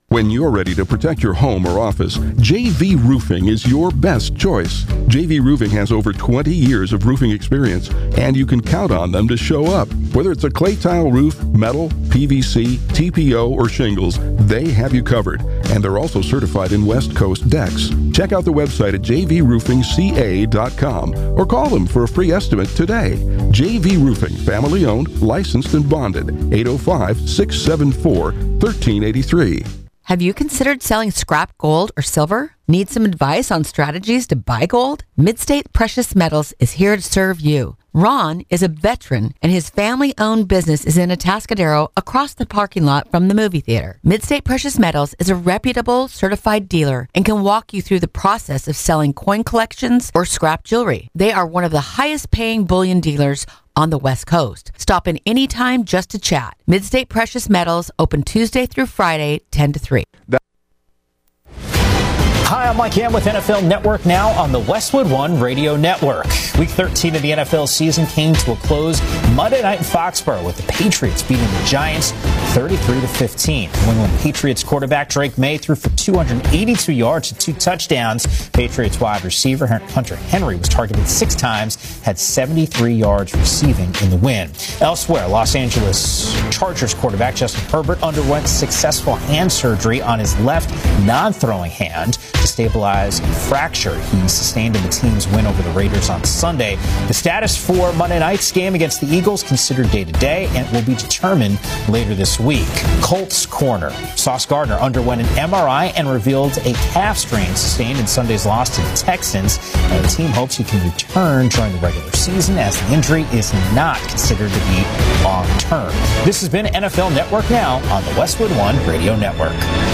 When you're ready to protect your home or office, JV Roofing is your best choice. JV Roofing has over 20 years of roofing experience, and you can count on them to show up. Whether it's a clay tile roof, metal, PVC, TPO, or shingles, they have you covered. And they're also certified in West Coast decks. Check out the website at jvroofingca.com or call them for a free estimate today. JV Roofing, family owned, licensed, and bonded. 805-674-1383. Have you considered selling scrap gold or silver? Need some advice on strategies to buy gold? Midstate Precious Metals is here to serve you. Ron is a veteran, and his family-owned business is in Atascadero across the parking lot from the movie theater. Midstate Precious Metals is a reputable, certified dealer and can walk you through the process of selling coin collections or scrap jewelry. They are one of the highest-paying bullion dealers on the West Coast. Stop in anytime just to chat. Midstate Precious Metals, open Tuesday through Friday, 10 to 3. Hi, I'm Mike Ham with NFL Network Now on the Westwood One Radio Network. Week 13 of the NFL season came to a close Monday night in Foxborough with the Patriots beating the Giants 33-15. New England Patriots quarterback Drake May threw for 282 yards and 2 touchdowns. Patriots wide receiver Hunter Henry was targeted 6 times, had 73 yards receiving in the win. Elsewhere, Los Angeles Chargers quarterback Justin Herbert underwent successful hand surgery on his left non-throwing hand to stabilize a fracture he sustained in the team's win over the Raiders on Sunday. The status for Monday night's game against the Eagles considered day-to-day and will be determined later this week. Colts corner Sauce Gardner underwent an MRI and revealed a calf strain sustained in Sunday's loss to the Texans, and the team hopes he can return during the regular season as the injury is not considered to be long-term. This has been NFL Network Now on the Westwood One Radio Network.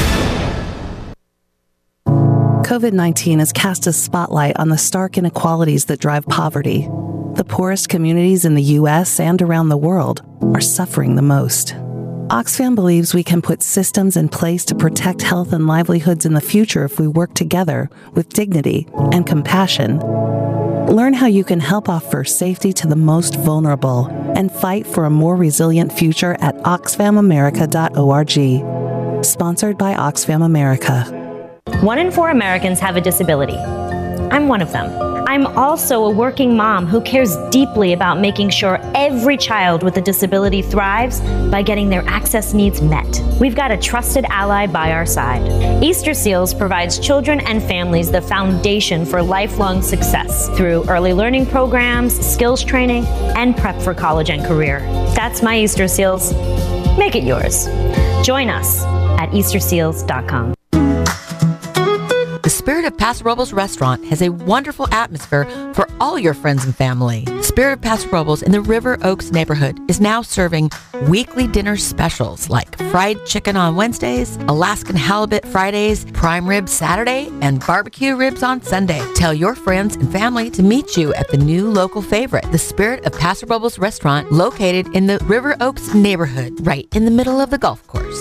COVID-19 has cast a spotlight on the stark inequalities that drive poverty. The poorest communities in the U.S. and around the world are suffering the most. Oxfam believes we can put systems in place to protect health and livelihoods in the future if we work together with dignity and compassion. Learn how you can help offer safety to the most vulnerable and fight for a more resilient future at oxfamamerica.org. Sponsored by Oxfam America. 1 in 4 Americans have a disability. I'm one of them. I'm also a working mom who cares deeply about making sure every child with a disability thrives by getting their access needs met. We've got a trusted ally by our side. Easter Seals provides children and families the foundation for lifelong success through early learning programs, skills training, and prep for college and career. That's my Easter Seals. Make it yours. Join us at easterseals.com. The Spirit of Paso Robles restaurant has a wonderful atmosphere for all your friends and family. Spirit of Paso Robles in the River Oaks neighborhood is now serving weekly dinner specials like fried chicken on Wednesdays, Alaskan halibut Fridays, prime rib Saturday, and barbecue ribs on Sunday. Tell your friends and family to meet you at the new local favorite, the Spirit of Paso Robles restaurant, located in the River Oaks neighborhood, right in the middle of the golf course.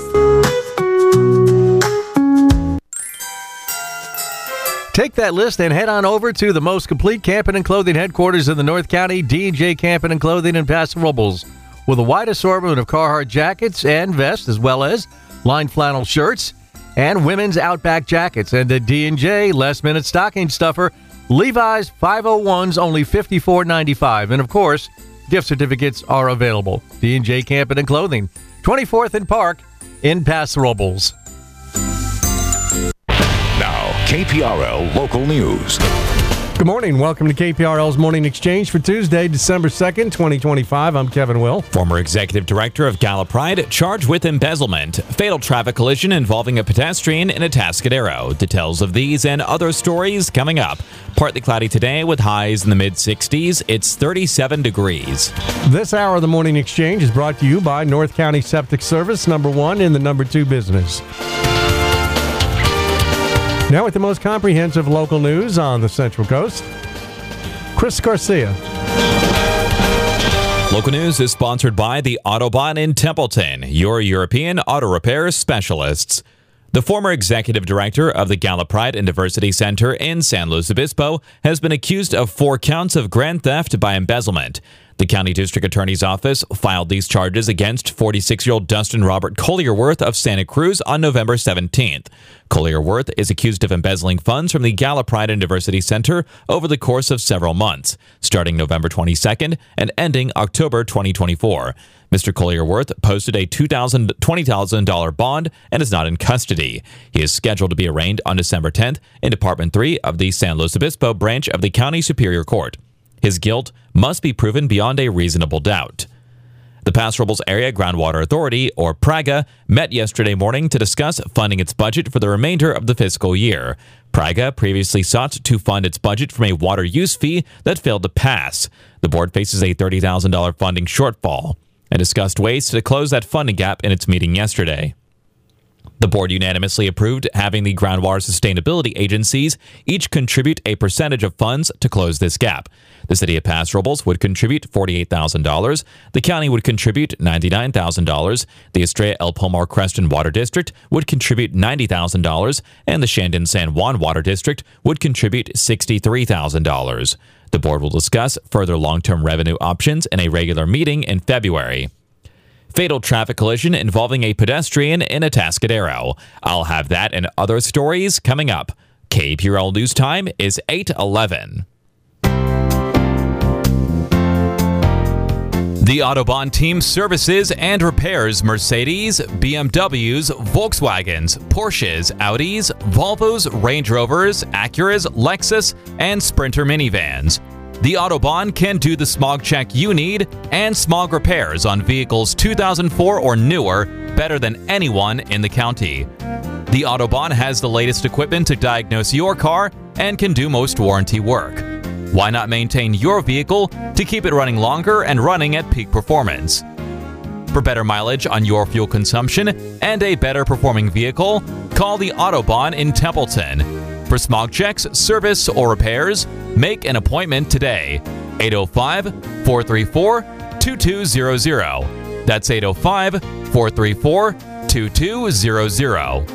Take that list and head on over to the most complete camping and clothing headquarters in the North County, D&J Camping and Clothing in Paso Robles. With a wide assortment of Carhartt jackets and vests, as well as lined flannel shirts and women's Outback jackets. And the D&J last-minute stocking stuffer, Levi's 501s, only $54.95. And, of course, gift certificates are available. D&J Camping and Clothing, 24th and Park in Paso Robles. KPRL Local News. Good morning. Welcome to KPRL's Morning Exchange for Tuesday, December 2nd, 2025. I'm Kevin Will. Former executive director of Gallup Pride charged with embezzlement. Fatal traffic collision involving a pedestrian in Atascadero. Details of these and other stories coming up. Partly cloudy today with highs in the mid-60s. It's 37 degrees. This hour of the Morning Exchange is brought to you by North County Septic Service, number 1 in the number 2 business. Now with the most comprehensive local news on the Central Coast, Chris Garcia. Local news is sponsored by the Autobahn in Templeton, your European auto repair specialists. The former executive director of the Gala Pride and Diversity Center in San Luis Obispo has been accused of 4 counts of grand theft by embezzlement. The county district attorney's office filed these charges against 46-year-old Dustin Robert Collierworth of Santa Cruz on November 17th. Collierworth is accused of embezzling funds from the Gala Pride and Diversity Center over the course of several months, starting November 22nd and ending October 2024. Mr. Collierworth posted a $20,000 bond and is not in custody. He is scheduled to be arraigned on December 10th in Department 3 of the San Luis Obispo branch of the County Superior Court. His guilt must be proven beyond a reasonable doubt. The Paso Robles Area Groundwater Authority, or PRAGA, met yesterday morning to discuss funding its budget for the remainder of the fiscal year. PRAGA previously sought to fund its budget from a water use fee that failed to pass. The board faces a $30,000 funding shortfall and discussed ways to close that funding gap in its meeting yesterday. The board unanimously approved having the groundwater sustainability agencies each contribute a percentage of funds to close this gap. The city of Paso Robles would contribute $48,000, the county would contribute $99,000, the Estrella El Pomar Creston Water District would contribute $90,000, and the Shandon San Juan Water District would contribute $63,000. The board will discuss further long-term revenue options in a regular meeting in February. Fatal traffic collision involving a pedestrian in Atascadero. I'll have that and other stories coming up. KPRL News Time is 8:11. The Autobahn team services and repairs Mercedes, BMWs, Volkswagens, Porsches, Audis, Volvos, Range Rovers, Acuras, Lexus, and Sprinter minivans. The Autobahn can do the smog check you need and smog repairs on vehicles 2004 or newer better than anyone in the county. The Autobahn has the latest equipment to diagnose your car and can do most warranty work. Why not maintain your vehicle to keep it running longer and running at peak performance? For better mileage on your fuel consumption and a better performing vehicle, call the Autobahn in Templeton. For smog checks, service, or repairs, make an appointment today. 805-434-2200. That's 805-434-2200.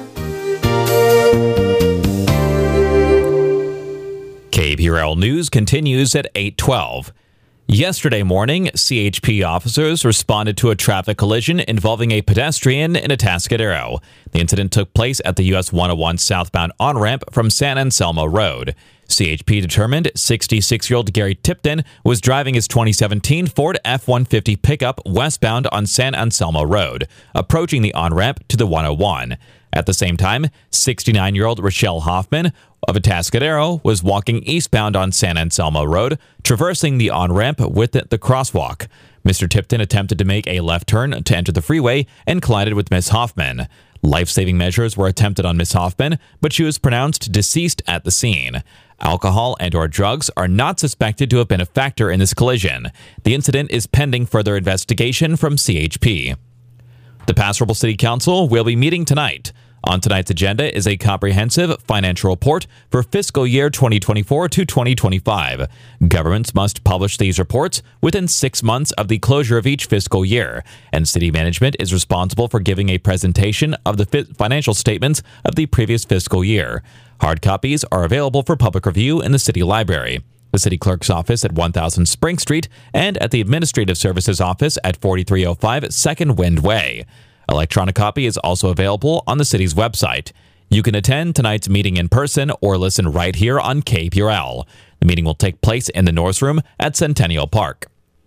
KPRL News continues at 8:12. Yesterday morning, CHP officers responded to a traffic collision involving a pedestrian in Atascadero. The incident took place at the US 101 southbound on-ramp from San Anselmo Road. CHP determined 66-year-old Gary Tipton was driving his 2017 Ford F-150 pickup westbound on San Anselmo Road, approaching the on-ramp to the 101. At the same time, 69-year-old Rochelle Hoffman of Atascadero was walking eastbound on San Anselmo Road, traversing the on-ramp with the crosswalk. Mr. Tipton attempted to make a left turn to enter the freeway and collided with Miss Hoffman. Life-saving measures were attempted on Miss Hoffman, but she was pronounced deceased at the scene. Alcohol and/or drugs are not suspected to have been a factor in this collision. The incident is pending further investigation from CHP. The Paso Robles City Council will be meeting tonight. On tonight's agenda is a comprehensive financial report for fiscal year 2024 to 2025. Governments must publish these reports within 6 months of the closure of each fiscal year, and city management is responsible for giving a presentation of the financial statements of the previous fiscal year. Hard copies are available for public review in the city library, the city clerk's office at 1000 Spring Street, and at the Administrative Services office at 4305 Second Wind Way. Electronic copy is also available on the city's website. You can attend tonight's meeting in person or listen right here on KPRL. The meeting will take place in the North Room at Centennial Park.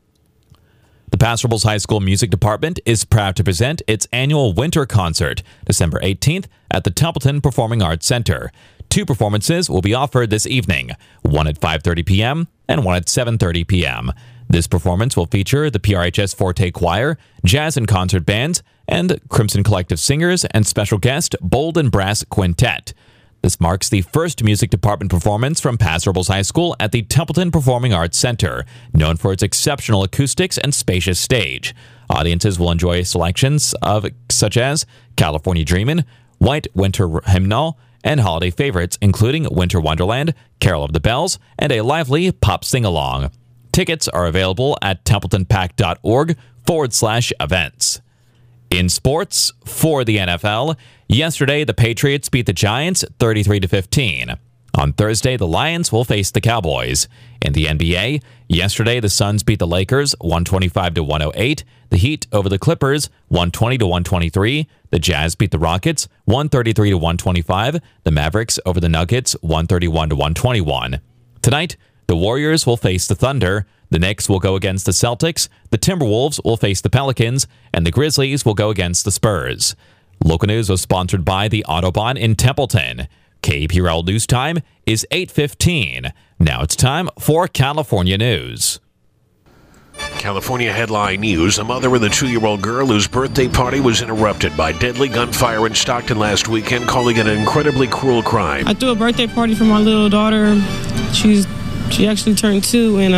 The Paso Robles High School Music Department is proud to present its annual winter concert, December 18th, at the Templeton Performing Arts Center. 2 performances will be offered this evening, one at 5:30 p.m. and one at 7:30 p.m. This performance will feature the PRHS Forte Choir, jazz and concert bands, and Crimson Collective Singers and special guest Bold and Brass Quintet. This marks the first music department performance from Paso Robles High School at the Templeton Performing Arts Center, known for its exceptional acoustics and spacious stage. Audiences will enjoy selections of such as California Dreamin', White Winter Hymnal, and holiday favorites including Winter Wonderland, Carol of the Bells, and a lively pop sing-along. Tickets are available at templetonpac.org/events. In sports, for the NFL, yesterday the Patriots beat the Giants 33-15. On Thursday, the Lions will face the Cowboys. In the NBA, yesterday the Suns beat the Lakers 125-108, the Heat over the Clippers 120-123, the Jazz beat the Rockets 133-125, the Mavericks over the Nuggets 131-121. Tonight, the Warriors will face the Thunder, the Knicks will go against the Celtics, the Timberwolves will face the Pelicans, and the Grizzlies will go against the Spurs. Local news was sponsored by the Autobahn in Templeton. KPRL News Time is 8:15. Now it's time for California News. California headline news. A mother with a 2-year-old girl whose birthday party was interrupted by deadly gunfire in Stockton last weekend, calling it an incredibly cruel crime. I threw a birthday party for my little daughter. She actually turned 2, and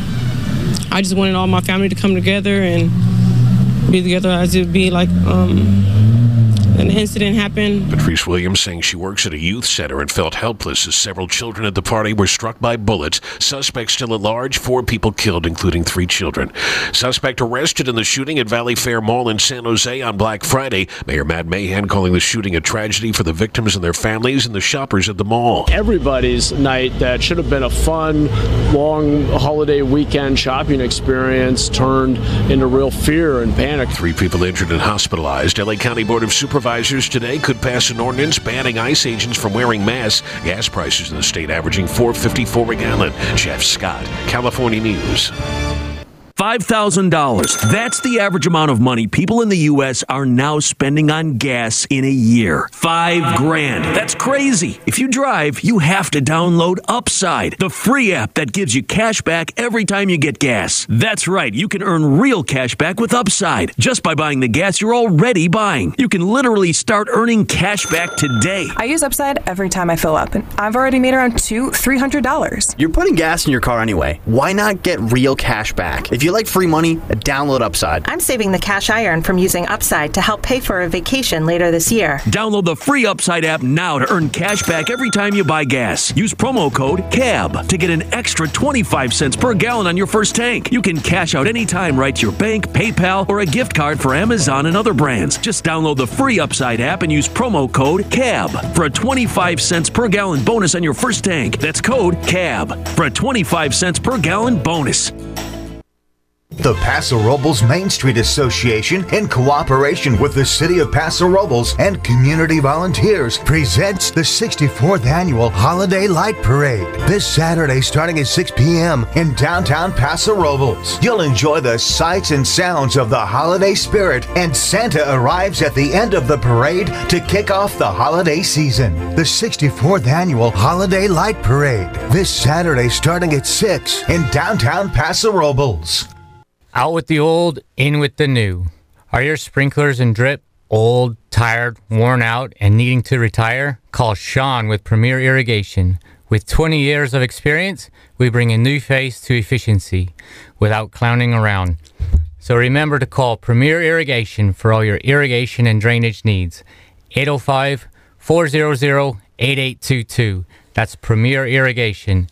I just wanted all my family to come together and be together as it would be like an incident happened. Patrice Williams saying she works at a youth center and felt helpless as several children at the party were struck by bullets. Suspects still at large, 4 people killed, including 3 children. Suspect arrested in the shooting at Valley Fair Mall in San Jose on Black Friday. Mayor Matt Mahan calling the shooting a tragedy for the victims and their families and the shoppers at the mall. Everybody's night that should have been a fun, long holiday weekend shopping experience turned into real fear and panic. 3 people injured and hospitalized. LA County Board of Supervisors today could pass an ordinance banning ICE agents from wearing masks. Gas prices in the state averaging $4.54 a gallon. Jeff Scott, California News. $5,000. That's the average amount of money people in the U.S. are now spending on gas in a year. $5,000. That's crazy. If you drive, you have to download Upside, the free app that gives you cash back every time you get gas. That's right. You can earn real cash back with Upside just by buying the gas you're already buying. You can literally start earning cash back today. I use Upside every time I fill up, and I've already made around $300. You're putting gas in your car anyway. Why not get real cash back? If you like free money, download Upside. I'm saving the cash I earn from using Upside to help pay for a vacation later this year. Download the free Upside app now to earn cash back every time you buy gas. Use promo code CAB to get an extra 25 cents per gallon on your first tank. You can cash out anytime right to your bank, PayPal, or a gift card for Amazon and other brands. Just download the free Upside app and use promo code CAB for a 25 cents per gallon bonus on your first tank. That's code CAB for a 25 cents per gallon bonus. The Paso Robles Main Street Association, in cooperation with the City of Paso Robles and community volunteers, presents the 64th Annual Holiday Light Parade this Saturday starting at 6 p.m. in downtown Paso Robles. You'll enjoy the sights and sounds of the holiday spirit, and Santa arrives at the end of the parade to kick off the holiday season. The 64th Annual Holiday Light Parade this Saturday starting at 6 in downtown Paso Robles. Out with the old, in with the new. Are your sprinklers and drip old, tired, worn out, and needing to retire? Call Sean with Premier Irrigation. With 20 years of experience, we bring a new face to efficiency without clowning around. So remember to call Premier Irrigation for all your irrigation and drainage needs. 805-400-8822. That's Premier Irrigation.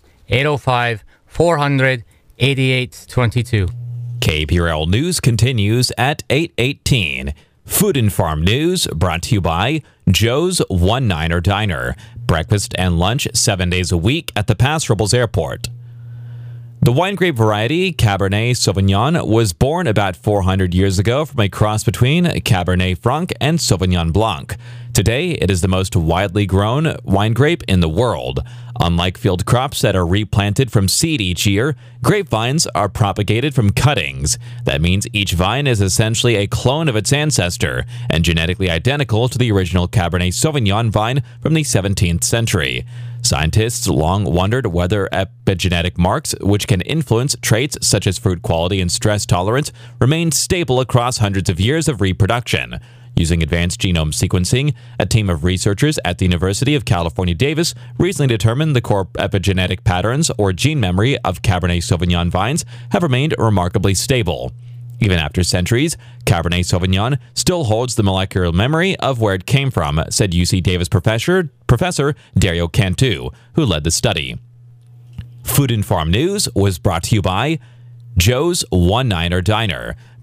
805-400-8822. KPRL News continues at 8:18. Food and Farm News brought to you by Joe's One-Niner Diner. Breakfast and lunch 7 days a week at the Paso Robles Airport. The wine grape variety Cabernet Sauvignon was born about 400 years ago from a cross between Cabernet Franc and Sauvignon Blanc. Today, it is the most widely grown wine grape in the world. Unlike field crops that are replanted from seed each year, grapevines are propagated from cuttings. That means each vine is essentially a clone of its ancestor and genetically identical to the original Cabernet Sauvignon vine from the 17th century. Scientists long wondered whether epigenetic marks, which can influence traits such as fruit quality and stress tolerance, remained stable across hundreds of years of reproduction. Using advanced genome sequencing, a team of researchers at the University of California, Davis recently determined the core epigenetic patterns or gene memory of Cabernet Sauvignon vines have remained remarkably stable. Even after centuries, Cabernet Sauvignon still holds the molecular memory of where it came from, said UC Davis Professor Dario Cantu, who led the study. Food and Farm News was brought to you by Joe's One-Niner Diner.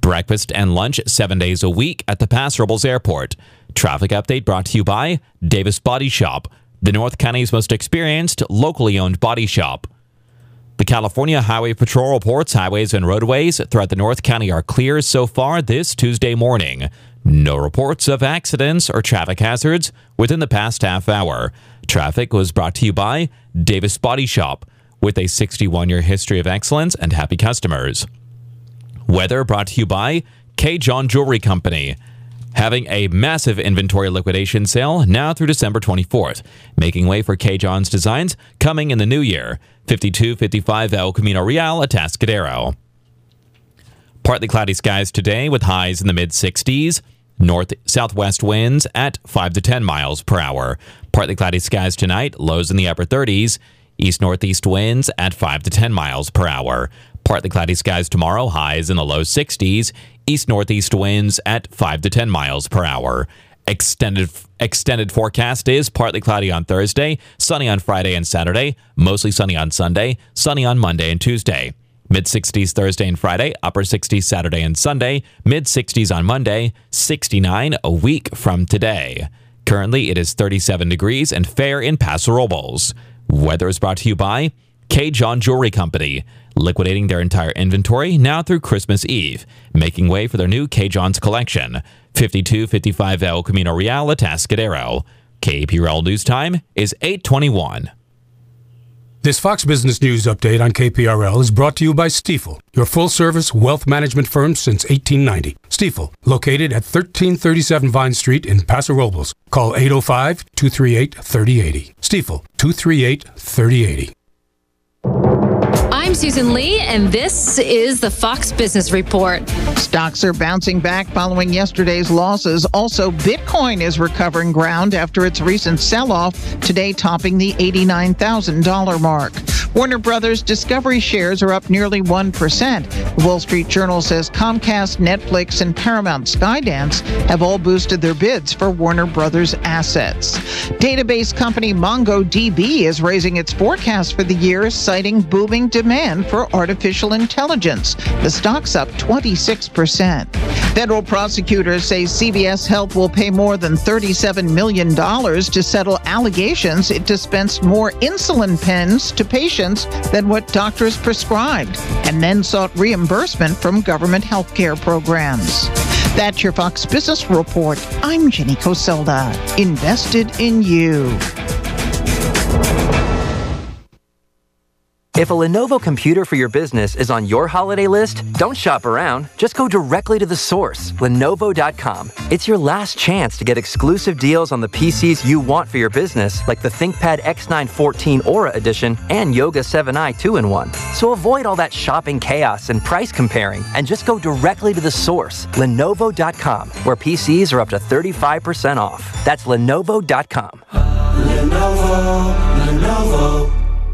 Breakfast and lunch 7 days a week at the Paso Robles Airport. Traffic update brought to you by Davis Body Shop, the North County's most experienced, locally owned body shop. The California Highway Patrol reports highways and roadways throughout the North County are clear so far this Tuesday morning. No reports of accidents or traffic hazards within the past half hour. Traffic was brought to you by Davis Body Shop, with a 61-year history of excellence and happy customers. Weather brought to you by K. John Jewelry Company, having a massive inventory liquidation sale now through December 24th, making way for K. John's designs coming in the new year. 5255 El Camino Real, Atascadero. Partly cloudy skies today with highs in the mid-60s. North-southwest winds at 5 to 10 miles per hour. Partly cloudy skies tonight, lows in the upper 30s. East-northeast winds at 5 to 10 miles per hour. Partly cloudy skies tomorrow, highs in the low 60s. East-northeast winds at 5 to 10 miles per hour. Extended forecast is partly cloudy on Thursday, sunny on Friday and Saturday, mostly sunny on Sunday, sunny on Monday and Tuesday. Mid-60s Thursday and Friday, upper 60s Saturday and Sunday, mid-60s on Monday, 69 a week from today. Currently, it is 37 degrees and fair in Paso Robles. Weather is brought to you by K. John Jewelry Company, liquidating their entire inventory now through Christmas Eve, making way for their new K. John's collection. 5255 El Camino Real, Atascadero. KPRL News Time is 8:21. This Fox Business News update on KPRL is brought to you by Stifel, your full-service wealth management firm since 1890. Stifel, located at 1337 Vine Street in Paso Robles. Call 805-238-3080. Stifel, 238-3080. I'm Susan Lee, and this is the Fox Business Report. Stocks are bouncing back following yesterday's losses. Also, Bitcoin is recovering ground after its recent sell-off, today topping the $89,000 mark. Warner Brothers Discovery shares are up nearly 1%. The Wall Street Journal says Comcast, Netflix, and Paramount Skydance have all boosted their bids for Warner Brothers assets. Database company MongoDB is raising its forecast for the year, citing booming demand for artificial intelligence. The stock's up 26%. Federal prosecutors say CVS Health will pay more than $37 million to settle allegations it dispensed more insulin pens to patients than what doctors prescribed, and then sought reimbursement from government health care programs. That's your Fox Business Report. I'm Jenny Coselda. Invested in you. If a Lenovo computer for your business is on your holiday list, don't shop around. Just go directly to the source, Lenovo.com. It's your last chance to get exclusive deals on the PCs you want for your business, like the ThinkPad X9 14 Aura Edition and Yoga 7i 2-in-1. So avoid all that shopping chaos and price comparing, and just go directly to the source, Lenovo.com, where PCs are up to 35% off. That's Lenovo.com. Lenovo.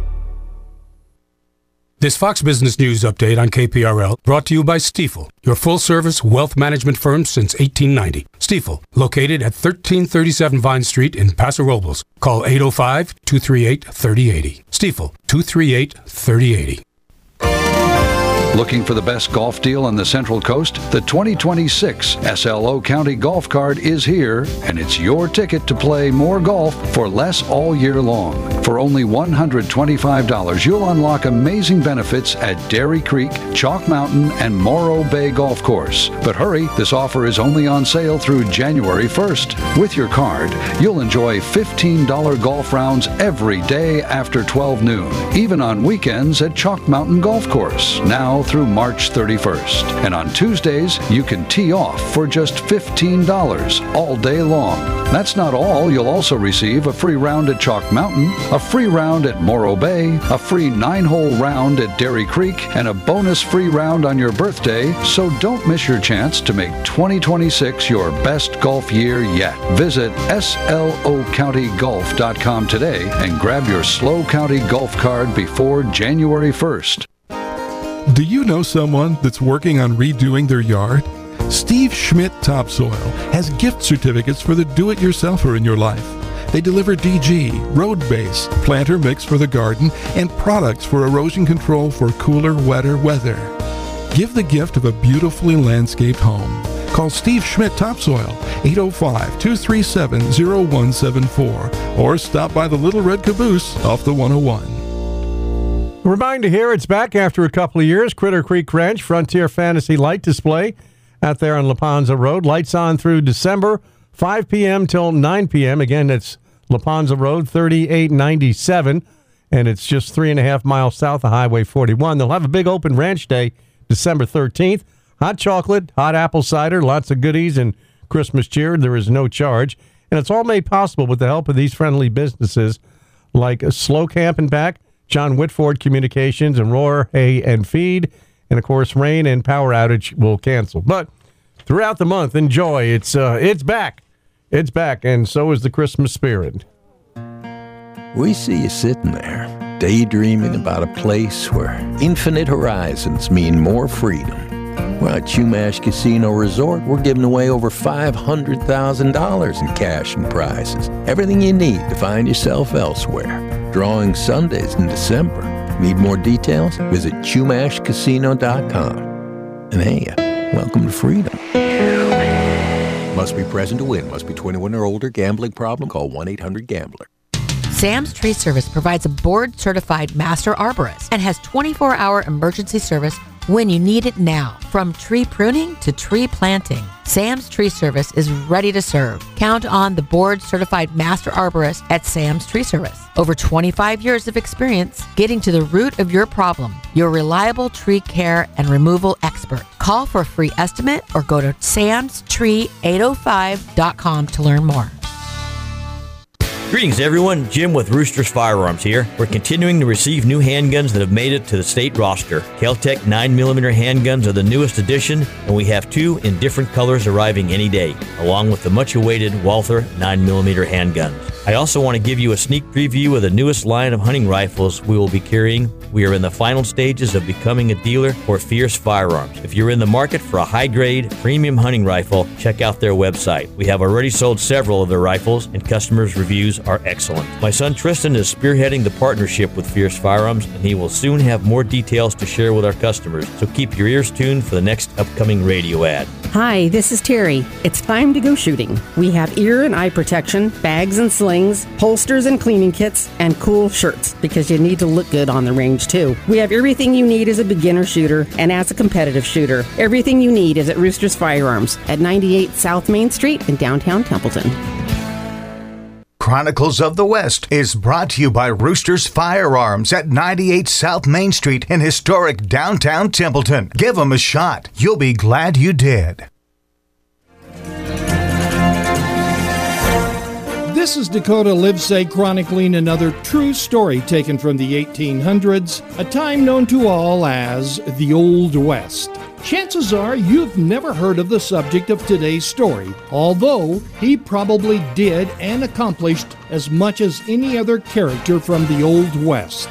This Fox Business News update on KPRL brought to you by Stifel, your full-service wealth management firm since 1890. Stifel, located at 1337 Vine Street in Paso Robles. Call 805-238-3080. Stifel, 238-3080. Looking for the best golf deal on the Central Coast? The 2026 SLO County Golf Card is here, and it's your ticket to play more golf for less all year long. For only $125, you'll unlock amazing benefits at Dairy Creek, Chalk Mountain, and Morro Bay Golf Course. But hurry, this offer is only on sale through January 1st. With your card, you'll enjoy $15 golf rounds every day after 12 noon, even on weekends at Chalk Mountain Golf Course. Now through March 31st. And on Tuesdays, you can tee off for just $15 all day long. That's not all. You'll also receive a free round at Chalk Mountain, a free round at Morro Bay, a free 9-hole round at Dairy Creek, and a bonus free round on your birthday. So don't miss your chance to make 2026 your best golf year yet. Visit slocountygolf.com today and grab your SLO County Golf Card before January 1st. Do you know someone that's working on redoing their yard? Steve Schmidt Topsoil has gift certificates for the do-it-yourselfer in your life. They deliver DG, road base, planter mix for the garden, and products for erosion control for cooler, wetter weather. Give the gift of a beautifully landscaped home. Call Steve Schmidt Topsoil, 805-237-0174, or stop by the Little Red Caboose off the 101. Reminder here, it's back after a couple of years. Critter Creek Ranch Frontier Fantasy Light Display out there on Liponza Road. Lights on through December, 5 p.m. till 9 p.m. Again, it's Liponza Road, 3897, and it's just 3.5 miles south of Highway 41. They'll have a big open ranch day December 13th. Hot chocolate, hot apple cider, lots of goodies, and Christmas cheer. There is no charge. And it's all made possible with the help of these friendly businesses like Slow Camp and Pack, John Whitford Communications, and Roar Hay and Feed. And, of course, rain and power outage will cancel. But throughout the month, enjoy. It's back. It's back, and so is the Christmas spirit. We see you sitting there, daydreaming about a place where infinite horizons mean more freedom. Well, at Chumash Casino Resort, we're giving away over $500,000 in cash and prizes. Everything you need to find yourself elsewhere. Drawing Sundays in December. Need more details? Visit ChumashCasino.com. And hey, welcome to freedom. Must be present to win. Must be 21 or older. Gambling problem? Call 1-800-GAMBLER. Sam's Tree Service provides a board-certified master arborist and has 24-hour emergency service when you need it now. From tree pruning to tree planting, Sam's Tree Service is ready to serve. Count on the board-certified master arborist at Sam's Tree Service. Over 25 years of experience getting to the root of your problem. Your reliable tree care and removal expert. Call for a free estimate or go to samstree805.com to learn more. Greetings, everyone. Jim with Roosters Firearms here. We're continuing to receive new handguns that have made it to the state roster. Kel-Tec 9mm handguns are the newest addition, and we have 2 in different colors arriving any day, along with the much-awaited Walther 9mm handguns. I also want to give you a sneak preview of the newest line of hunting rifles we will be carrying. We are in the final stages of becoming a dealer for Fierce Firearms. If you're in the market for a high-grade, premium hunting rifle, check out their website. We have already sold several of their rifles, and customers' reviews are excellent. My son Tristan is spearheading the partnership with Fierce Firearms, and he will soon have more details to share with our customers, so keep your ears tuned for the next upcoming radio ad. Hi, this is Terry. It's time to go shooting. We have ear and eye protection, bags and slings, holsters and cleaning kits, and cool shirts, because you need to look good on the range too. We have everything you need as a beginner shooter and as a competitive shooter. Everything you need is at Roosters Firearms at 98 South Main Street in downtown Templeton. Chronicles of the West is brought to you by Roosters Firearms at 98 South Main Street in historic downtown Templeton. Give them a shot. You'll be glad you did. This is Dakota Livesay chronicling another true story taken from the 1800s, a time known to all as the Old West. Chances are you've never heard of the subject of today's story, although he probably did and accomplished as much as any other character from the Old West.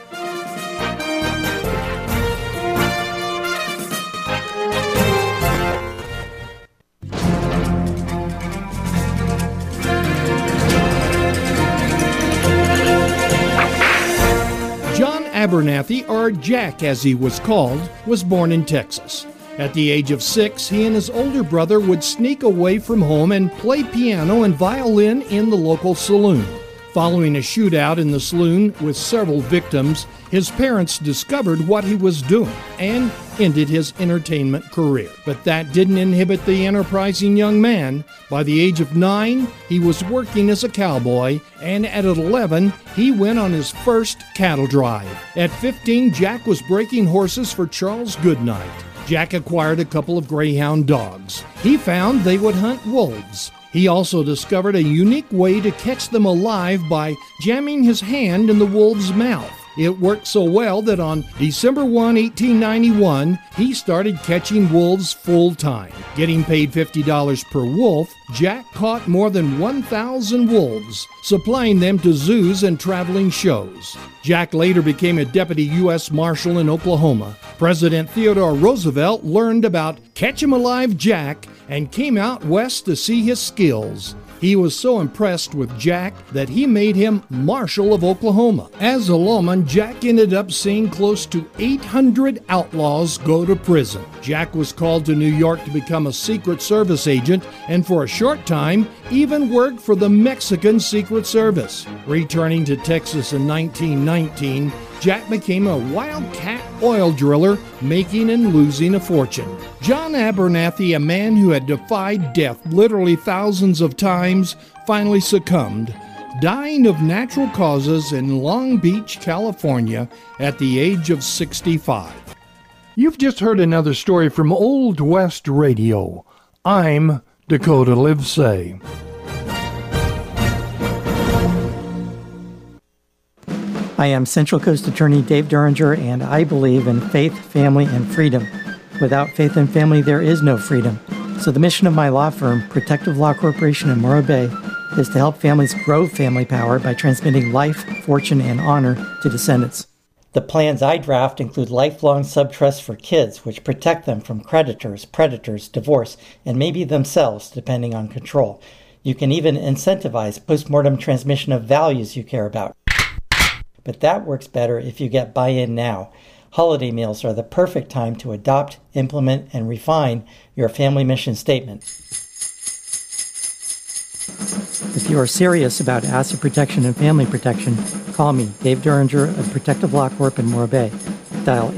Abernathy, or Jack as he was called, was born in Texas. At the age of 6, he and his older brother would sneak away from home and play piano and violin in the local saloon. Following a shootout in the saloon with several victims, his parents discovered what he was doing and ended his entertainment career. But that didn't inhibit the enterprising young man. By the age of 9, he was working as a cowboy, and at 11, he went on his first cattle drive. At 15, Jack was breaking horses for Charles Goodnight. Jack acquired a couple of greyhound dogs. He found they would hunt wolves. He also discovered a unique way to catch them alive by jamming his hand in the wolf's mouth. It worked so well that on December 1, 1891, he started catching wolves full-time. Getting paid $50 per wolf, Jack caught more than 1,000 wolves, supplying them to zoos and traveling shows. Jack later became a deputy U.S. Marshal in Oklahoma. President Theodore Roosevelt learned about Catch 'em Alive Jack and came out west to see his skills. He was so impressed with Jack that he made him Marshal of Oklahoma. As a lawman, Jack ended up seeing close to 800 outlaws go to prison. Jack was called to New York to become a Secret Service agent and for a short time even worked for the Mexican Secret Service. Returning to Texas in 1919, Jack became a wildcat oil driller, making and losing a fortune. John Abernathy, a man who had defied death literally thousands of times, finally succumbed, dying of natural causes in Long Beach, California, at the age of 65. You've just heard another story from Old West Radio. I'm Dakota Livesay. I am Central Coast Attorney Dave Duringer, and I believe in faith, family, and freedom. Without faith and family, there is no freedom. So the mission of my law firm, Protective Law Corporation in Morro Bay, is to help families grow family power by transmitting life, fortune, and honor to descendants. The plans I draft include lifelong subtrusts for kids, which protect them from creditors, predators, divorce, and maybe themselves, depending on control. You can even incentivize postmortem transmission of values you care about. But that works better if you get buy-in now. Holiday meals are the perfect time to adopt, implement, and refine your family mission statement. If you are serious about asset protection and family protection, call me, Dave Duringer of Protective Law Corp in Morro Bay. Dial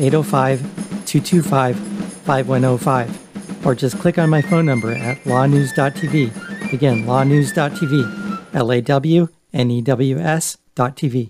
805-225-5105, or just click on my phone number at lawnews.tv. Again, lawnews.tv, LAWNEWS.tv.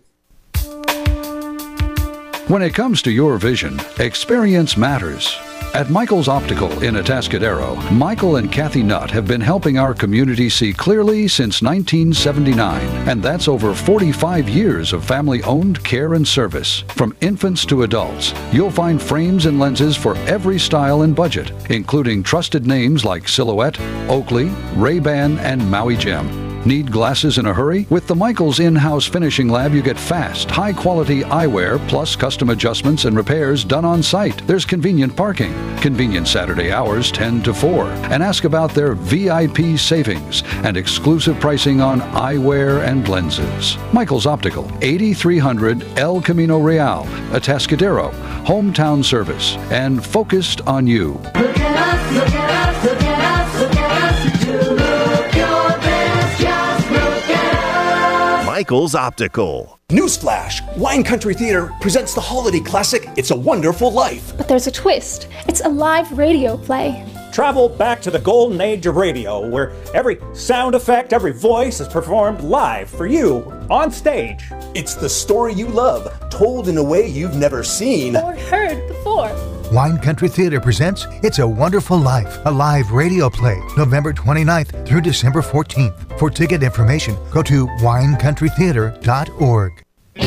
When it comes to your vision, experience matters. At Michael's Optical in Atascadero, Michael and Kathy Nutt have been helping our community see clearly since 1979, and that's over 45 years of family-owned care and service. From infants to adults, you'll find frames and lenses for every style and budget, including trusted names like Silhouette, Oakley, Ray-Ban, and Maui Jim. Need glasses in a hurry? With the Michaels in-house finishing lab, you get fast, high-quality eyewear plus custom adjustments and repairs done on site. There's convenient parking, convenient Saturday hours 10 to 4, and ask about their VIP savings and exclusive pricing on eyewear and lenses. Michaels Optical, 8300 El Camino Real, Atascadero, hometown service, and focused on you. Look at us, look at us, look at us, look at us. You look your best, just look at us. Michaels Optical. Newsflash! Wine Country Theater presents the holiday classic, It's a Wonderful Life. But there's a twist. It's a live radio play. Travel back to the golden age of radio, where every sound effect, every voice is performed live for you on stage. It's the story you love, told in a way you've never seen or heard before. Wine Country Theater presents It's a Wonderful Life, a live radio play, November 29th through December 14th. For ticket information, go to winecountrytheater.org.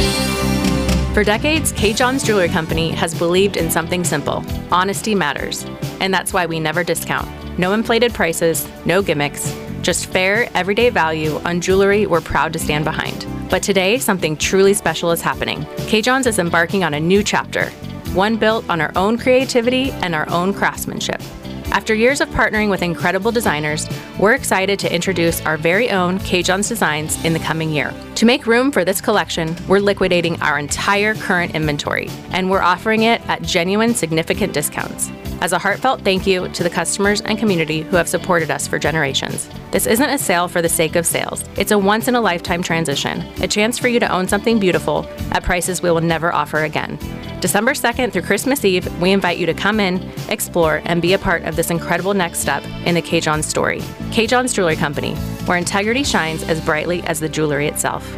For decades, K. John's Jewelry Company has believed in something simple: honesty matters. And that's why we never discount. No inflated prices, no gimmicks, just fair, everyday value on jewelry we're proud to stand behind. But today, something truly special is happening. K. John's is embarking on a new chapter, one built on our own creativity and our own craftsmanship. After years of partnering with incredible designers, we're excited to introduce our very own K. John's designs in the coming year. To make room for this collection, we're liquidating our entire current inventory, and we're offering it at genuine, significant discounts. As a heartfelt thank you to the customers and community who have supported us for generations. This isn't a sale for the sake of sales. It's a once-in-a-lifetime transition, a chance for you to own something beautiful at prices we will never offer again. December 2nd through Christmas Eve, we invite you to come in, explore, and be a part of this incredible next step in the K. John's story. K. John's Jewelry Company, where integrity shines as brightly as the jewelry itself.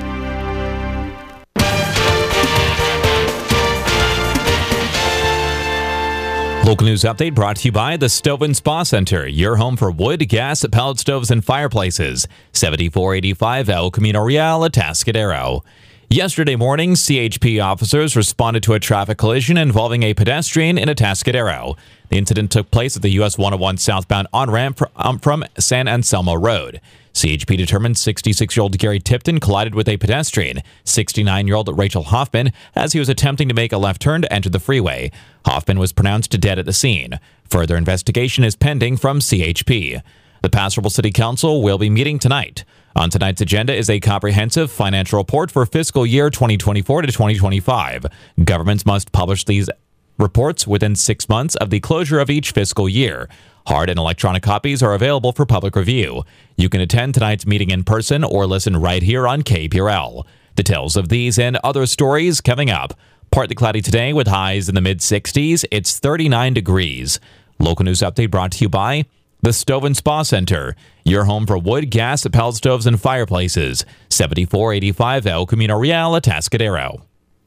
Local news update brought to you by the Stove and Spa Center, your home for wood, gas, pellet stoves, and fireplaces. 7485 El Camino Real, Atascadero. Yesterday morning, CHP officers responded to a traffic collision involving a pedestrian in Atascadero. The incident took place at the US 101 southbound on-ramp from San Anselmo Road. CHP determined 66-year-old Gary Tipton collided with a pedestrian, 69-year-old Rachel Hoffman, as he was attempting to make a left turn to enter the freeway. Hoffman was pronounced dead at the scene. Further investigation is pending from CHP. The Paso Robles City Council will be meeting tonight. On tonight's agenda is a comprehensive financial report for fiscal year 2024 to 2025. Governments must publish these reports within 6 months of the closure of each fiscal year. Hard and electronic copies are available for public review. You can attend tonight's meeting in person or listen right here on KPRL. Details of these and other stories coming up. Partly cloudy today with highs in the mid-60s. It's 39 degrees. Local news update brought to you by the Stove and Spa Center, your home for wood, gas, pellet stoves, and fireplaces. 7485 El Camino Real, Atascadero.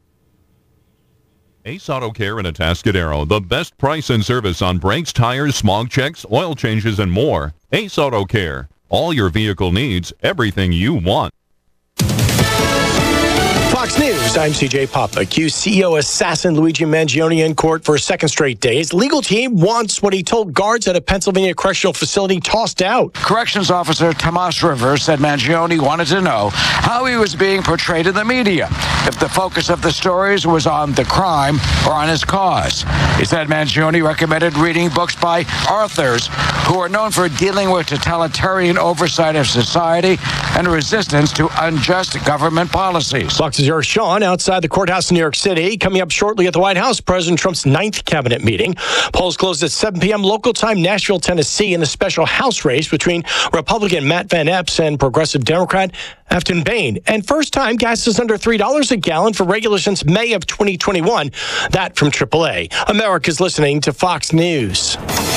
Ace Auto Care in Atascadero, the best price and service on brakes, tires, smog checks, oil changes, and more. Ace Auto Care, all your vehicle needs, everything you want. Fox News, I'm CJ Papa. Accused CEO assassin Luigi Mangione in court for a second straight day. His legal team wants what he told guards at a Pennsylvania correctional facility tossed out. Corrections officer Tomas Rivers said Mangione wanted to know how he was being portrayed in the media, if the focus of the stories was on the crime or on his cause. He said Mangione recommended reading books by authors who are known for dealing with totalitarian oversight of society and resistance to unjust government policies. Fox's Eric Shawn outside the courthouse in New York City. Coming up shortly at the White House, President Trump's 9th cabinet meeting. Polls closed at 7 p.m. local time, Nashville, Tennessee, in the special House race between Republican Matt Van Epps and progressive Democrat Afton Bain. And first time, gas is under $3 a gallon for regular since May of 2021. That from AAA. America's listening to Fox News.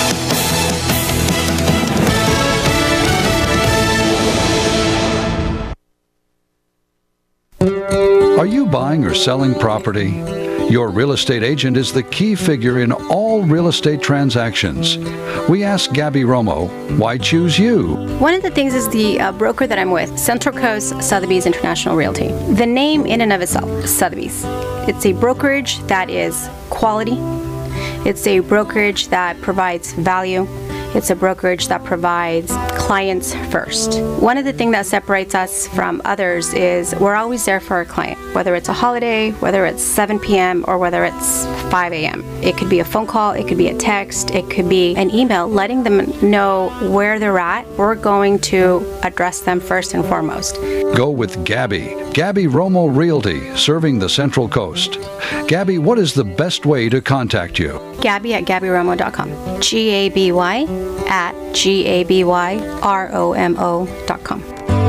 Are you buying or selling property? Your real estate agent is the key figure in all real estate transactions. We asked Gabby Romo, why choose you? One of the things is the broker that I'm with, Central Coast Sotheby's International Realty. The name in and of itself, Sotheby's. It's a brokerage that is quality. It's a brokerage that provides value. It's a brokerage that provides clients first. One of the things that separates us from others is we're always there for our client, whether it's a holiday, whether it's 7 p.m. or whether it's 5 a.m. It could be a phone call, it could be a text, it could be an email letting them know where they're at. We're going to address them first and foremost. Go with Gabby. Gabby Romo Realty, serving the Central Coast. Gabby, what is the best way to contact you? Gabby at GabbyRomo.com. GABY@GABYROMO.com.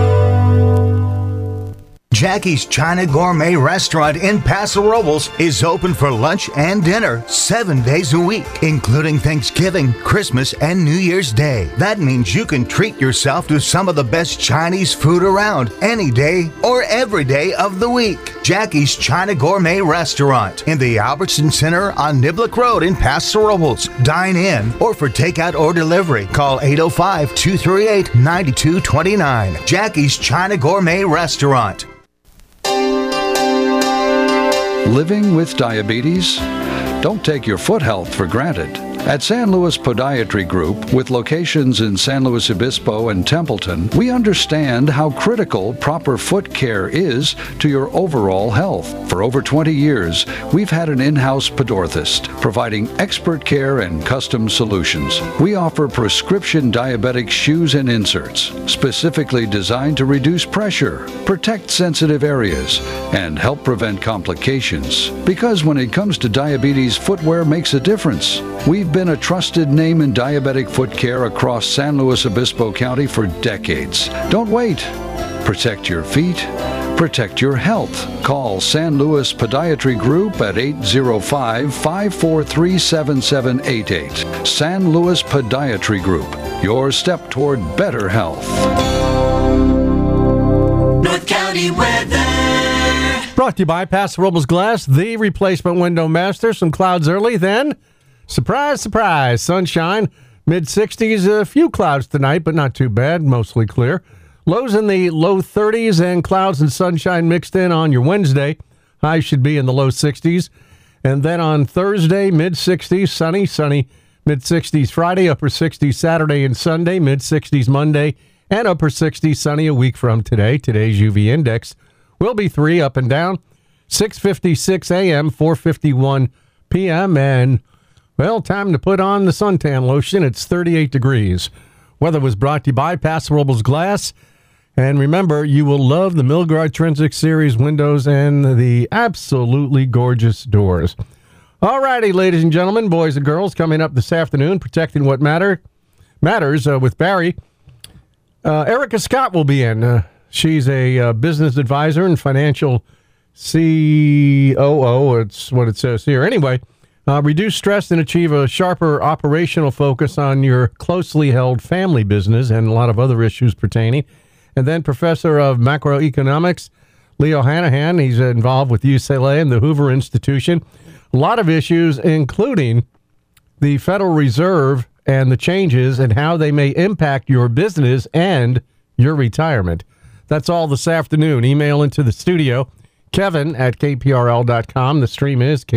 Jackie's China Gourmet Restaurant in Paso Robles is open for lunch and dinner 7 days a week, including Thanksgiving, Christmas, and New Year's Day. That means you can treat yourself to some of the best Chinese food around any day or every day of the week. Jackie's China Gourmet Restaurant in the Albertson Center on Niblick Road in Paso Robles. Dine in or for takeout or delivery, call 805-238-9229. Jackie's China Gourmet Restaurant. Living with diabetes? Don't take your foot health for granted. At San Luis Podiatry Group, with locations in San Luis Obispo and Templeton, we understand how critical proper foot care is to your overall health. For over 20 years, we've had an in-house podorthist, providing expert care and custom solutions. We offer prescription diabetic shoes and inserts, specifically designed to reduce pressure, protect sensitive areas, and help prevent complications. Because when it comes to diabetes, footwear makes a difference. We've been a trusted name in diabetic foot care across San Luis Obispo County for decades. Don't wait. Protect your feet. Protect your health. Call San Luis Podiatry Group at 805-543-7788. San Luis Podiatry Group, your step toward better health. North County weather. Brought to you by Paso Robles Glass, the replacement window master. Some clouds early, then surprise, surprise, sunshine, mid-60s, a few clouds tonight, but not too bad, mostly clear. Lows in the low 30s and clouds and sunshine mixed in on your Wednesday. Highs should be in the low 60s. And then on Thursday, mid-60s, sunny, mid-60s Friday, upper 60s Saturday and Sunday, mid-60s Monday, and upper 60s sunny a week from today. Today's UV index will be 3 up and down, 6:56 a.m., 4:51 p.m., and well, time to put on the suntan lotion. It's 38 degrees. Weather was brought to you by Paso Robles Glass. And remember, you will love the Milgard Trinsic Series windows and the absolutely gorgeous doors. All righty, ladies and gentlemen, boys and girls, coming up this afternoon, Protecting What Matters with Barry. Erica Scott will be in. She's a business advisor and financial COO. It's what it says here. Anyway, reduce stress and achieve a sharper operational focus on your closely held family business and a lot of other issues pertaining. And then Professor of Macroeconomics, Leo Hanahan. He's involved with UCLA and the Hoover Institution. A lot of issues, including the Federal Reserve and the changes and how they may impact your business and your retirement. That's all this afternoon. Email into the studio, Kevin@kprl.com. The stream is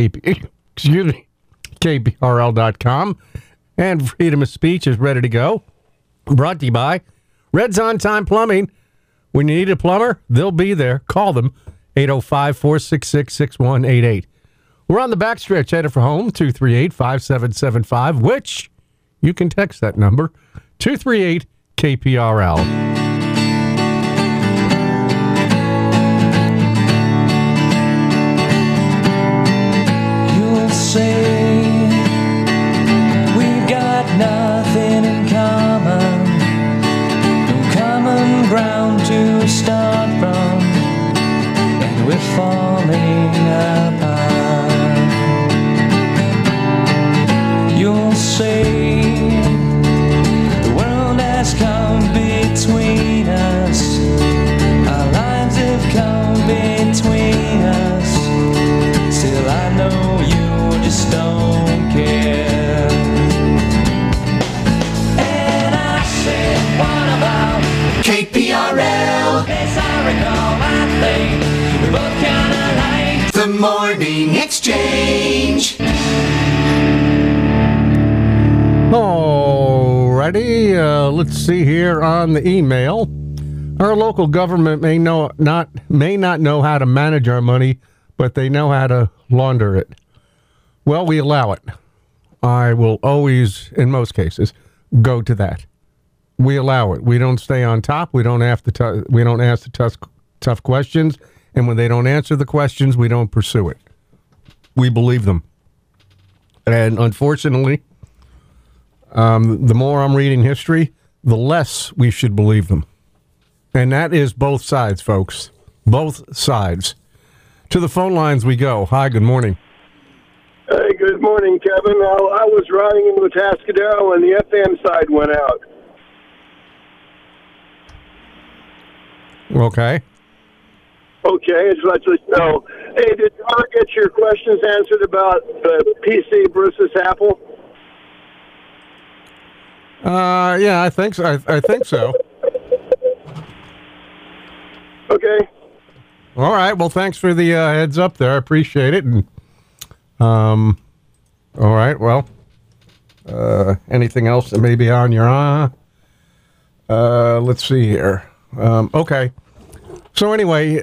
kprl.com. And Freedom of Speech is ready to go. Brought to you by Red's On Time Plumbing. When you need a plumber, they'll be there. Call them, 805-466-6188. We're on the backstretch, headed for home, 238-5775, which you can text that number, 238-KPRL. You'll say we've got nothing in common, no common ground to start from, and we're falling apart. You'll say the world has come between us, our lives have come between us, still I know you just don't care. And I said, what about KPRL? As I recall, I think we both kinda like the Morning Exchange. Alrighty, let's see here on the email. Our local government may not know how to manage our money, but they know how to launder it. Well, we allow it. I will always, in most cases, go to that. We allow it. We don't stay on top. We don't ask the tough questions, and when they don't answer the questions, we don't pursue it. We believe them, and unfortunately, the more I'm reading history, the less we should believe them. And that is both sides, folks. Both sides. To the phone lines we go. Hi, good morning. Hey, good morning, Kevin. I was riding into Atascadero and the FM side went out. Okay. Okay, it's let you know. Hey, did you get your questions answered about the PC versus Apple? Yeah, I think so. I think so. Okay. All right. Well, thanks for the heads up there. I appreciate it. And all right. Well, anything else that may be on your let's see here. Okay. So anyway,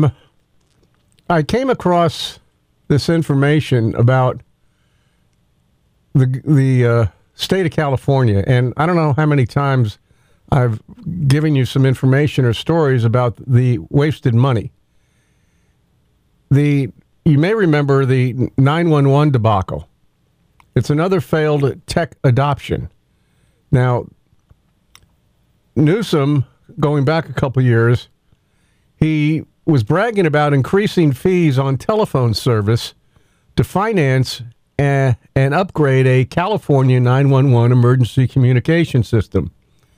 I came across this information about the state of California, and I don't know how many times I've given you some information or stories about the wasted money. You may remember the 911 debacle. It's another failed tech adoption. Now, Newsom, going back a couple years, he was bragging about increasing fees on telephone service to finance and upgrade a California 911 emergency communication system.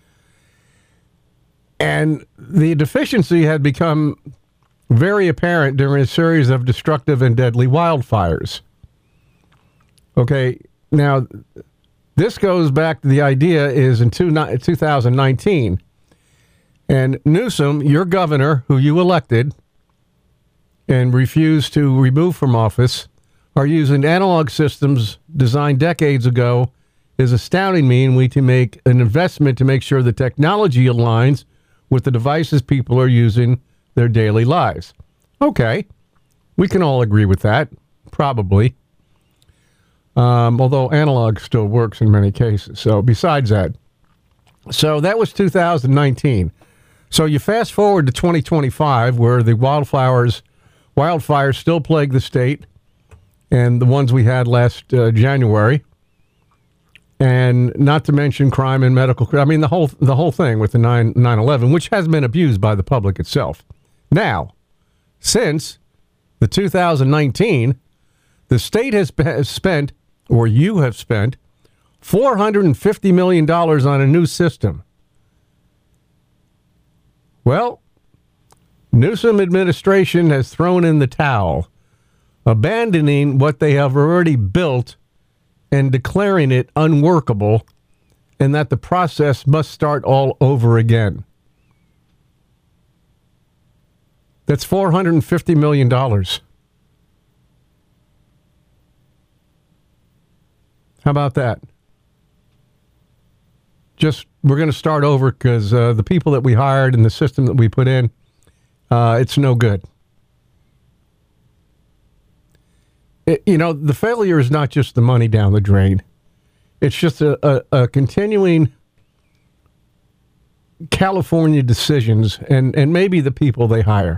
And the deficiency had become very apparent during a series of destructive and deadly wildfires. Okay, now this goes back to the idea is in 2019, and Newsom, your governor, who you elected and refused to remove from office, are using analog systems designed decades ago. Is astounding me, and we can make an investment to make sure the technology aligns with the devices people are using their daily lives. Okay, we can all agree with that, probably. Although analog still works in many cases. So besides that, So that was 2019. So you fast forward to 2025, where the wildfires still plague the state, and the ones we had last January, and not to mention crime and medical. I mean, the whole thing with the 9/11, which has been abused by the public itself. Now, since the 2019, the state has spent, or you have spent, $450 million on a new system. Well, Newsom administration has thrown in the towel, abandoning what they have already built and declaring it unworkable, and that the process must start all over again. That's $450 million. How about that? Just, we're going to start over because the people that we hired and the system that we put in, it's no good. The failure is not just the money down the drain. It's just a continuing California decisions and maybe the people they hire.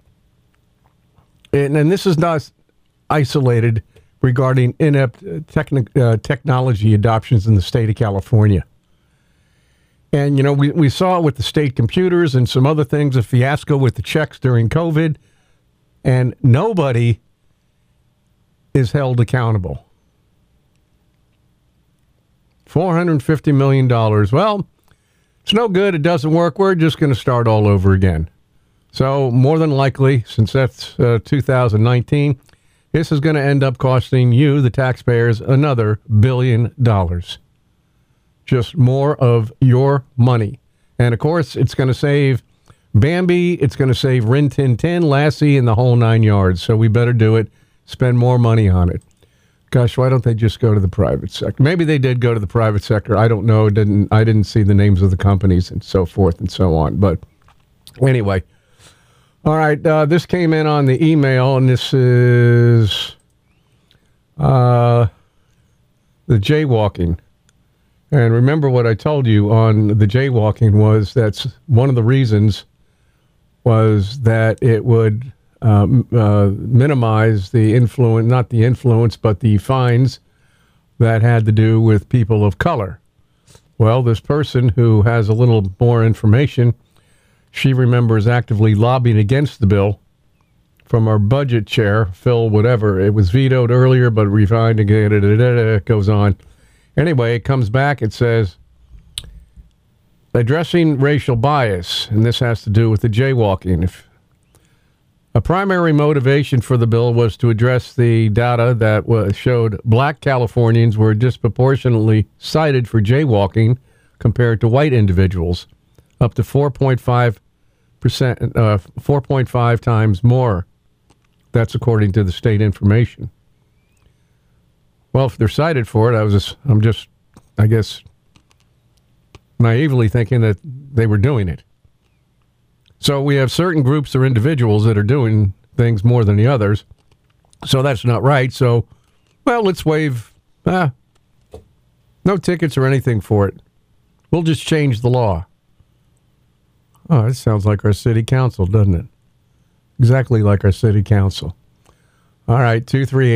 And this is not isolated regarding inept technology adoptions in the state of California. And, we saw it with the state computers and some other things, a fiasco with the checks during COVID, and nobody is held accountable. $450 million. Well, it's no good. It doesn't work. We're just going to start all over again. So more than likely, since that's 2019, this is going to end up costing you, the taxpayers, another $1 billion. Just more of your money. And, of course, it's going to save Bambi, it's going to save Rin Tin Tin, Lassie, and the whole 9 yards. So we better do it. Spend more money on it. Gosh, why don't they just go to the private sector? Maybe they did go to the private sector. I don't know. I didn't see the names of the companies and so forth and so on. But anyway. All right. This came in on the email, and this is the jaywalking. And remember what I told you on the jaywalking was that's one of the reasons was that it would minimize the influence, not the influence, but the fines that had to do with people of color. Well, this person who has a little more information, she remembers actively lobbying against the bill from our budget chair, Phil whatever. It was vetoed earlier, but refined again. It goes on. Anyway, it comes back. It says, addressing racial bias, and this has to do with the jaywalking. A primary motivation for the bill was to address the data that showed black Californians were disproportionately cited for jaywalking compared to white individuals, up to 4.5 times more. That's according to the state information. Well, if they're cited for it, I'm just, I guess, naively thinking that they were doing it. So we have certain groups or individuals that are doing things more than the others. So that's not right. So, well, let's waive no tickets or anything for it. We'll just change the law. Oh, it sounds like our city council, doesn't it? Exactly like our city council. All right,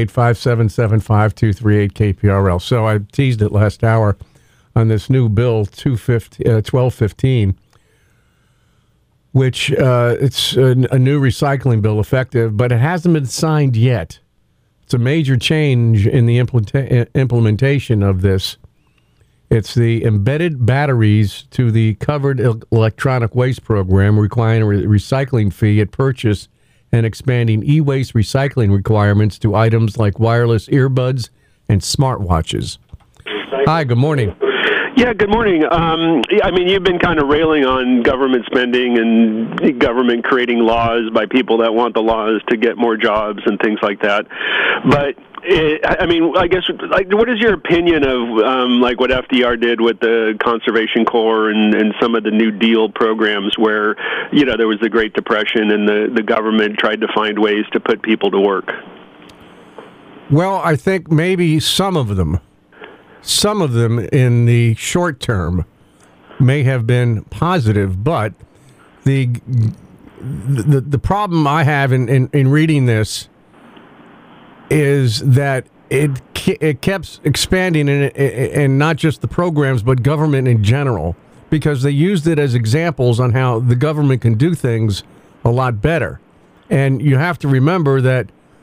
238-5775-238-KPRL. So I teased it last hour on this new bill, 1215, which it's a new recycling bill effective, but it hasn't been signed yet. It's a major change in the implementation of this. It's the embedded batteries to the covered electronic waste program, requiring a recycling fee at purchase and expanding e-waste recycling requirements to items like wireless earbuds and smartwatches. Hi, good morning. Yeah, good morning. I mean, you've been kind of railing on government spending and government creating laws by people that want the laws to get more jobs and things like that. But I guess, what is your opinion of like what FDR did with the Conservation Corps and some of the New Deal programs where, there was the Great Depression and the government tried to find ways to put people to work? Well, I think maybe some of them in the short term may have been positive, but the problem I have in reading this is that it kept expanding, and not just the programs, but government in general, because they used it as examples on how the government can do things a lot better. And you have to remember that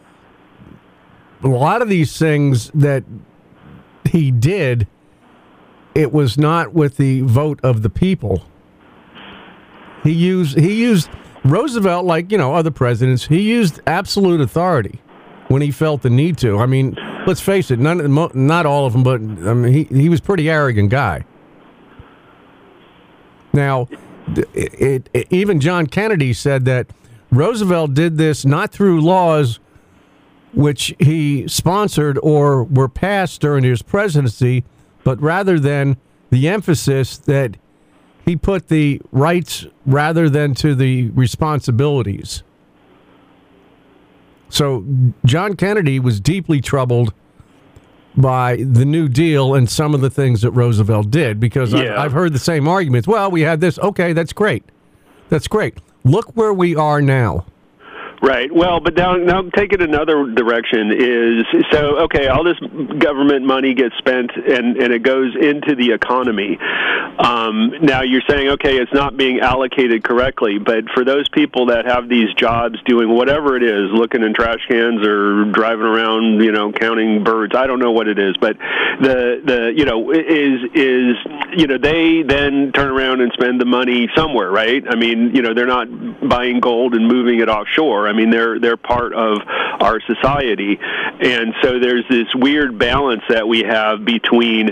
a lot of these things that he did, it was not with the vote of the people. He used Roosevelt, like, other presidents, he used absolute authority when he felt the need to. I mean, let's face it, not all of them, but I mean, he was a pretty arrogant guy. Now, even John Kennedy said that Roosevelt did this not through laws which he sponsored or were passed during his presidency, but rather than the emphasis that he put the rights rather than to the responsibilities. So John Kennedy was deeply troubled by the New Deal and some of the things that Roosevelt did, because I've heard the same arguments. Well, we had this. Okay, that's great. That's great. Look where we are now. Right. Well, but now take it another direction okay, all this government money gets spent and it goes into the economy. Now you're saying, okay, it's not being allocated correctly, but for those people that have these jobs doing whatever it is, looking in trash cans or driving around, counting birds, I don't know what it is, but they then turn around and spend the money somewhere, right? I mean, they're not buying gold and moving it offshore. I mean, they're part of our society, and so there's this weird balance that we have between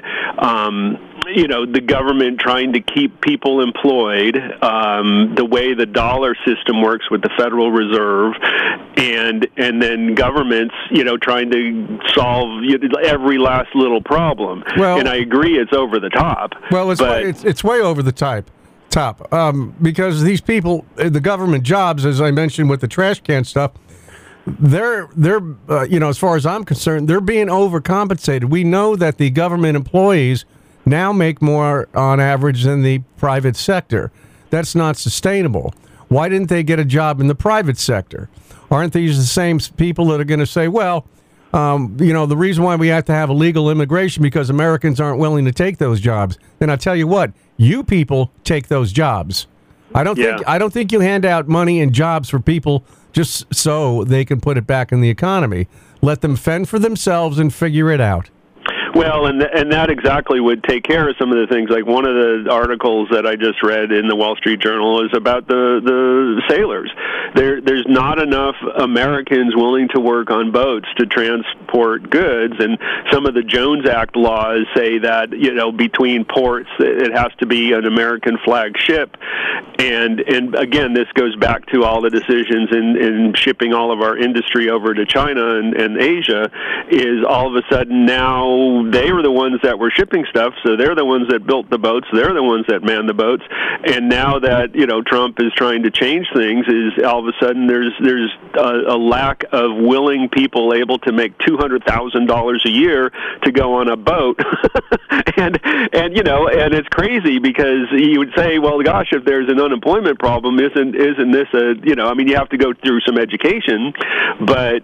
the government trying to keep people employed, the way the dollar system works with the Federal Reserve, and then governments, trying to solve every last little problem. Well, and I agree, it's over the top. Well, it's way over the top. Because these people, the government jobs, as I mentioned with the trash can stuff, they're as far as I'm concerned, they're being overcompensated. We know that the government employees now make more on average than the private sector. That's not sustainable. Why didn't they get a job in the private sector? Aren't these the same people that are going to say, well, the reason why we have to have illegal immigration because Americans aren't willing to take those jobs? Then I tell you what, you people take those jobs. I don't think you hand out money and jobs for people just so they can put it back in the economy. Let them fend for themselves and figure it out. Well, and that exactly would take care of some of the things. Like one of the articles that I just read in the Wall Street Journal is about the sailors. There's not enough Americans willing to work on boats to transport goods, and some of the Jones Act laws say that between ports it has to be an American flag ship, and again this goes back to all the decisions in shipping all of our industry over to China and Asia. Is all of a sudden now they were the ones that were shipping stuff, so they're the ones that built the boats, they're the ones that manned the boats, and now that Trump is trying to change things, is all of a sudden there's a lack of willing people able to make $200,000 a year to go on a boat, and it's crazy because you would say, well, gosh, if there's an unemployment problem, isn't this you have to go through some education, but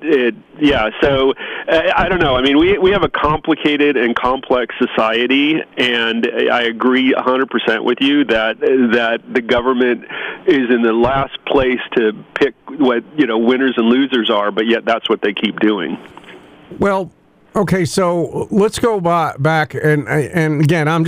so I don't know. I mean, we have a complicated and complex society, and I agree 100% with you that the government is in the last place to pick what winners and losers are, but yet that's what they keep doing. Well, okay, so let's go back, and again,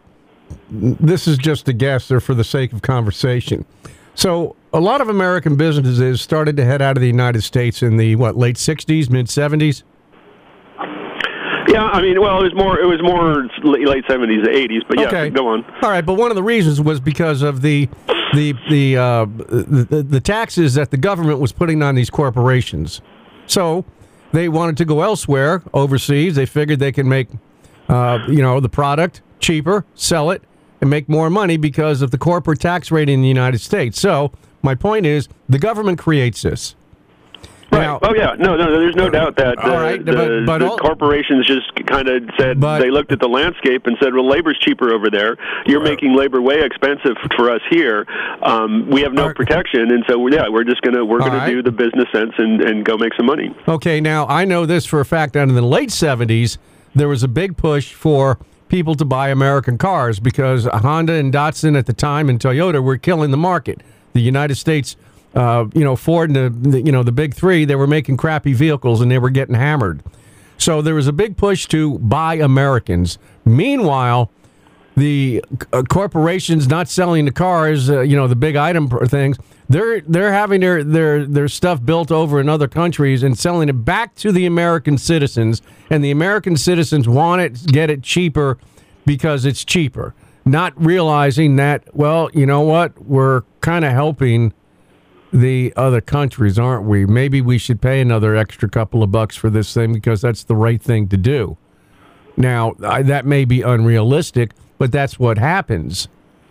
this is just a guess or for the sake of conversation. So a lot of American businesses started to head out of the United States in the late 60s, mid 70s. Yeah, I mean, well, it was more late 70s, 80s, but yeah, okay. Go on. All right, but one of the reasons was because of the taxes that the government was putting on these corporations. So they wanted to go elsewhere, overseas. They figured they could make, the product cheaper, sell it, and make more money because of the corporate tax rate in the United States. So my point is, the government creates this. Now, Oh yeah, no, there's no doubt that but corporations just kind of said they looked at the landscape and said, "Well, labor's cheaper over there. You're making labor way expensive for us here. We have no protection, and so we're gonna do the business sense and go make some money." Okay, now I know this for a fact. That in the late '70s, there was a big push for people to buy American cars because Honda and Datsun at the time and Toyota were killing the market. The United States. Ford and the big three, they were making crappy vehicles and they were getting hammered. So there was a big push to buy Americans. Meanwhile, the corporations not selling the cars, the big item things, they're having their stuff built over in other countries and selling it back to the American citizens. And the American citizens want it, get it cheaper because it's cheaper. Not realizing that, well, you know what, we're kind of helping the other countries, aren't we? Maybe we should pay another extra couple of bucks for this thing because that's the right thing to do. Now, that may be unrealistic, but that's what happens.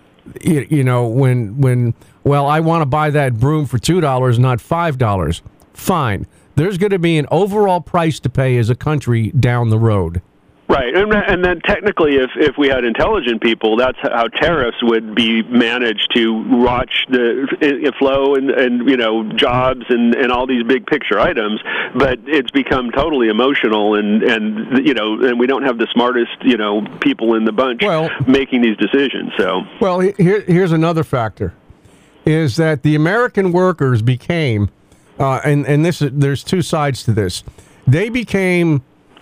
When I want to buy that broom for $2, not $5. Fine. There's going to be an overall price to pay as a country down the road. Right, and then technically, if we had intelligent people, that's how tariffs would be managed to watch the flow and jobs and all these big picture items. But it's become totally emotional, and we don't have the smartest people in the bunch making these decisions. So here's another factor, is that the American workers became, there's two sides to this. They became.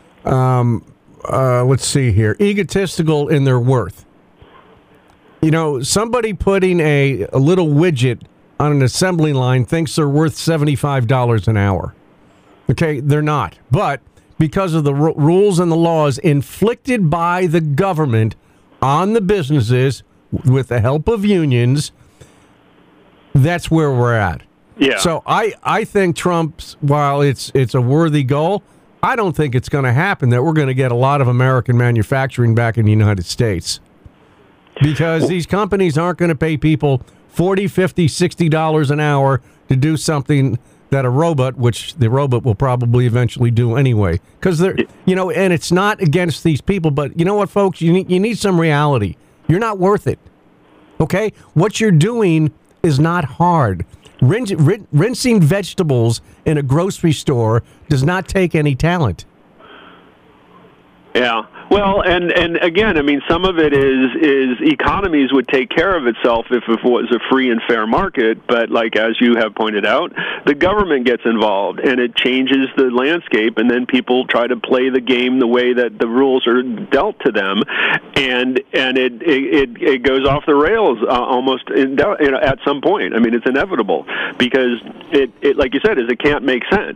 Let's see here, egotistical in their worth. Somebody putting a little widget on an assembly line thinks they're worth $75 an hour. Okay, they're not. But because of the rules and the laws inflicted by the government on the businesses with the help of unions, that's where we're at. Yeah. So I think Trump's, while it's a worthy goal, I don't think it's going to happen that we're going to get a lot of American manufacturing back in the United States, because these companies aren't going to pay people $40, $50, $60 an hour to do something that a robot, which the robot will probably eventually do anyway. Because they're, and it's not against these people, but you know what, folks, you need some reality. You're not worth it. Okay, what you're doing is not hard. Rinsing vegetables in a grocery store does not take any talent. Yeah. Well, and again, I mean, some of it is economies would take care of itself if it was a free and fair market. But like, as you have pointed out, the government gets involved and it changes the landscape, and then people try to play the game the way that the rules are dealt to them, and it goes off the rails almost at some point. I mean, it's inevitable because it like you said, it can't make sense.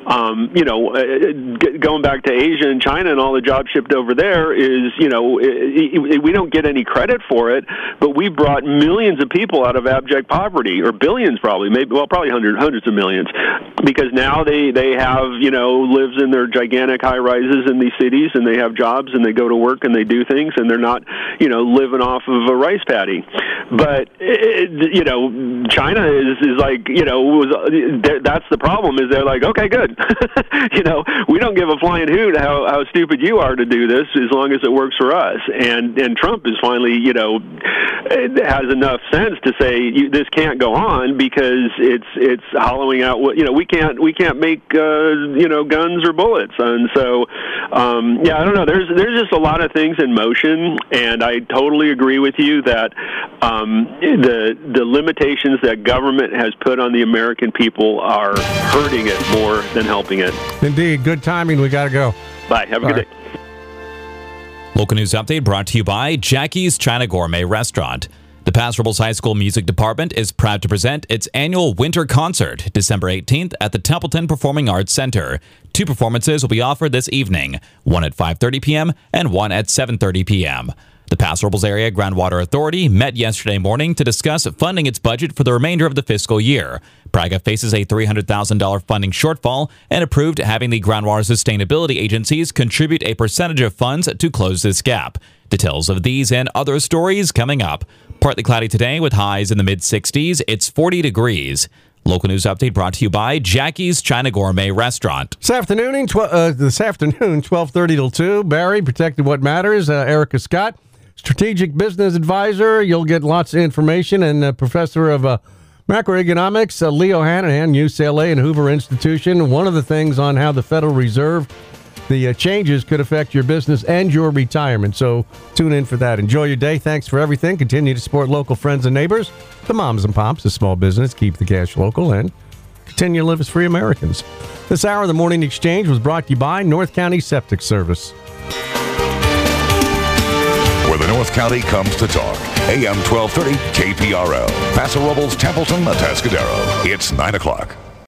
Going back to Asia and China and all the jobs shipped over there is, we don't get any credit for it, but we brought millions of people out of abject poverty, or billions probably, probably hundreds of millions, because now they have, lives in their gigantic high rises in these cities, and they have jobs, and they go to work, and they do things, and they're not, living off of a rice paddy. But, China is like, that's the problem, is they're like, okay, good. We don't give a flying hoot how stupid you are to do this, as long as it works for us. And Trump is finally, has enough sense to say this can't go on because it's hollowing out what we can't make guns or bullets. And so I don't know. There's just a lot of things in motion, and I totally agree with you that the limitations that government has put on the American people are hurting it more than helping it. Indeed. Good timing. We got to go. Bye. Have a good day. Local news update brought to you by Jackie's China Gourmet Restaurant. The Paso Robles High School Music Department is proud to present its annual winter concert, December 18th at the Templeton Performing Arts Center. 2 performances will be offered this evening, one at 5:30 p.m. and one at 7:30 p.m. The Paso Robles Area Groundwater Authority met yesterday morning to discuss funding its budget for the remainder of the fiscal year. Praga faces a $300,000 funding shortfall and approved having the groundwater sustainability agencies contribute a percentage of funds to close this gap. Details of these and other stories coming up. Partly cloudy today with highs in the mid-60s. It's 40 degrees. Local news update brought to you by Jackie's China Gourmet Restaurant. This afternoon, 12:30 till 2. Barry, Protecting What Matters. Erica Scott, Strategic Business Advisor. You'll get lots of information. And Professor of Macroeconomics, Leo Hanahan, UCLA and Hoover Institution. One of the things on how the Federal Reserve, the changes could affect your business and your retirement. So tune in for that. Enjoy your day. Thanks for everything. Continue to support local friends and neighbors, the moms and pops, the small business. Keep the cash local and continue to live as free Americans. This hour of the Morning Exchange was brought to you by North County Septic Service. Where the North County comes to talk. AM 1230 KPRL. Paso Robles, Templeton, Atascadero. It's 9 o'clock.